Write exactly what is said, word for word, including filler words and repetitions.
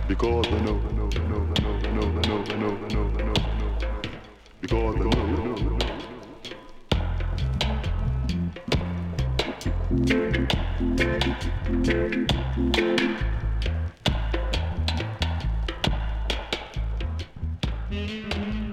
Because I know, I know, I know, I know, I know, I know, I know, I know, I know, I know. Because I know, I know, I know. Thank you.